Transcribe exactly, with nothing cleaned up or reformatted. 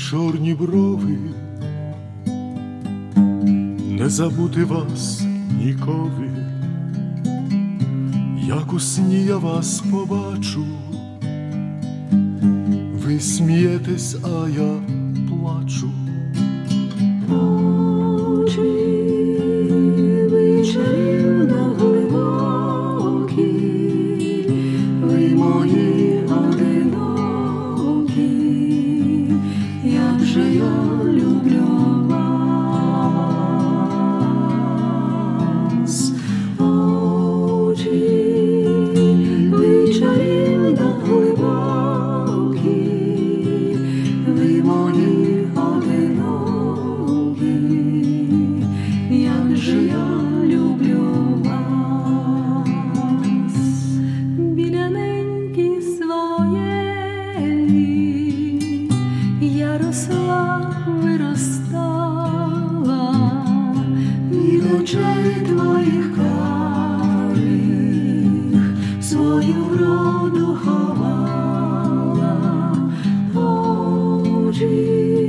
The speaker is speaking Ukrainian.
чорні брови, не забути вас ніколи, як у сні я вас побачу, ви смієтесь, а я плачу. Очі вечерівно глибокі, ви мої одинокі, як же я люблю вас. Очі вечерівно глибокі, ви мої одинокі, як же я люблю вас. Біля неньки своєї я росла, виростала, від очей твоїх карих свою вроду ховала. Очі